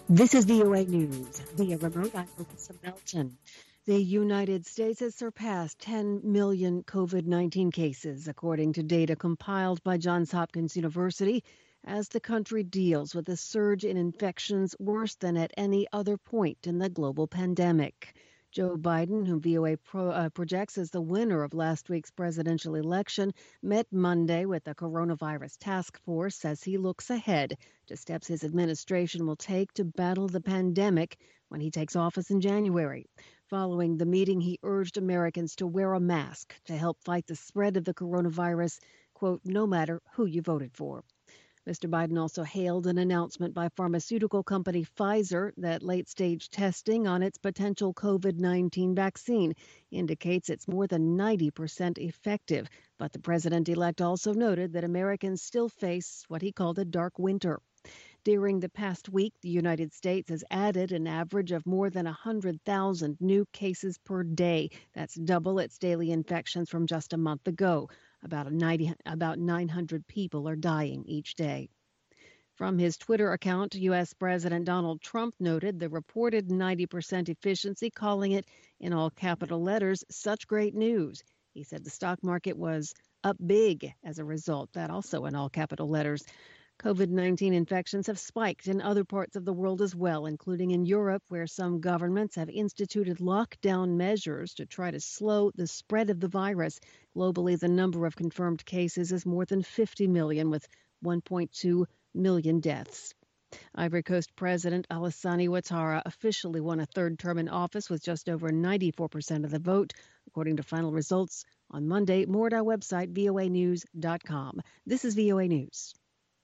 This is VOA News. Via remote, I'm Melissa Melton. The United States has surpassed 10 million COVID-19 cases, according to data compiled by Johns Hopkins University, as the country deals with a surge in infections worse than at any other point in the global pandemic. Joe Biden, whom VOA projects as the winner of last week's presidential election, met Monday with the coronavirus task force as he looks ahead to steps his administration will take to battle the pandemic when he takes office in January. Following the meeting, he urged Americans to wear a mask to help fight the spread of the coronavirus, quote, no matter who you voted for. Mr. Biden also hailed an announcement by pharmaceutical company Pfizer that late-stage testing on its potential COVID-19 vaccine indicates it's more than 90% effective. But the president-elect also noted that Americans still face what he called a dark winter. During the past week, the United States has added an average of more than 100,000 new cases per day. That's double its daily infections from just a month ago. About 900 people are dying each day. From his Twitter account, U.S. President Donald Trump noted the reported 90% efficiency, calling it, in all capital letters, such great news. He said the stock market was up big as a result. That also in all capital letters. COVID-19 infections have spiked in other parts of the world as well, including in Europe, where some governments have instituted lockdown measures to try to slow the spread of the virus. Globally, the number of confirmed cases is more than 50 million, with 1.2 million deaths. Ivory Coast President Alassane Ouattara officially won a third term in office with just over 94% of the vote, according to final results on Monday. More at our website, voanews.com. This is VOA News.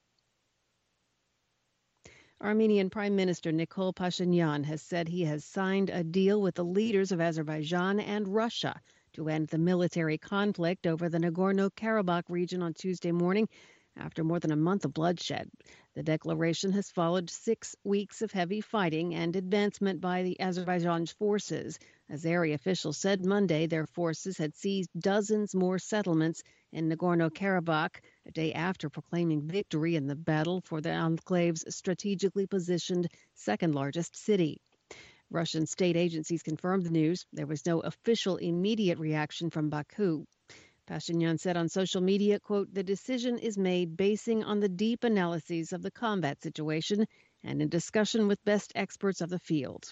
Armenian Prime Minister Nikol Pashinyan has said he has signed a deal with the leaders of Azerbaijan and Russia to end the military conflict over the Nagorno-Karabakh region on Tuesday morning after more than a month of bloodshed. The declaration has followed 6 weeks of heavy fighting and advancement by the Azerbaijan's forces. Azeri officials said Monday their forces had seized dozens more settlements in Nagorno-Karabakh, a day after proclaiming victory in the battle for the enclave's strategically positioned second-largest city. Russian state agencies confirmed the news. There was no official immediate reaction from Baku. Pashinyan said on social media, quote, the decision is made basing on the deep analyses of the combat situation and in discussion with best experts of the field.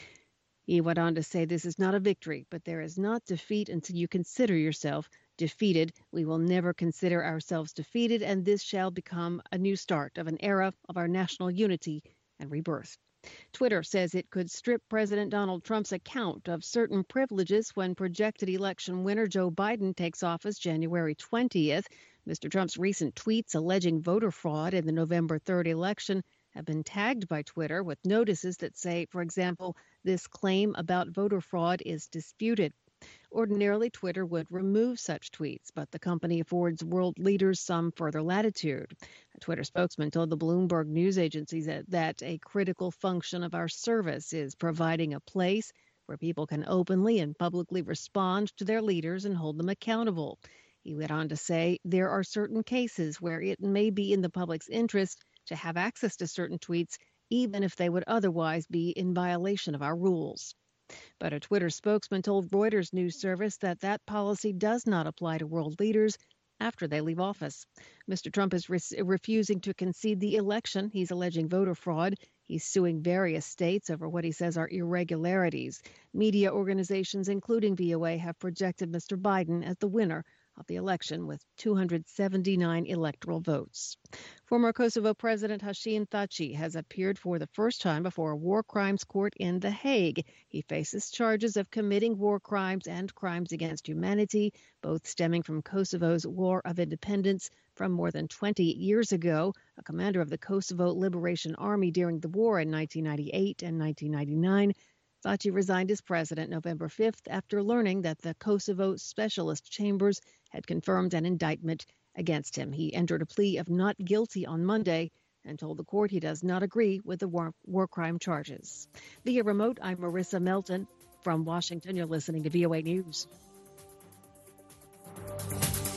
He went on to say this is not a victory, but there is not defeat until you consider yourself defeated. We will never consider ourselves defeated, and this shall become a new start of an era of our national unity and rebirth. Twitter says it could strip President Donald Trump's account of certain privileges when projected election winner Joe Biden takes office January 20th. Mr. Trump's recent tweets alleging voter fraud in the November 3rd election have been tagged by Twitter with notices that say, for example, this claim about voter fraud is disputed. Ordinarily, Twitter would remove such tweets, but the company affords world leaders some further latitude. A Twitter spokesman told the Bloomberg news agency that a critical function of our service is providing a place where people can openly and publicly respond to their leaders and hold them accountable. He went on to say there are certain cases where it may be in the public's interest to have access to certain tweets, even if they would otherwise be in violation of our rules. But a Twitter spokesman told Reuters news service that that policy does not apply to world leaders after they leave office. Mr. Trump is refusing to concede the election. He's alleging voter fraud. He's suing various states over what he says are irregularities. Media organizations, including VOA, have projected Mr. Biden as the winner of the election with 279 electoral votes. Former Kosovo President Hashim Thaçi has appeared for the first time before a war crimes court in The Hague. He faces charges of committing war crimes and crimes against humanity, both stemming from Kosovo's War of Independence from more than 20 years ago. A commander of the Kosovo Liberation Army during the war in 1998 and 1999, Thaçi resigned as president November 5th after learning that the Kosovo Specialist Chambers had confirmed an indictment against him. He entered a plea of not guilty on Monday and told the court he does not agree with the war crime charges. Via remote, I'm Marissa Melton. From Washington, you're listening to VOA News.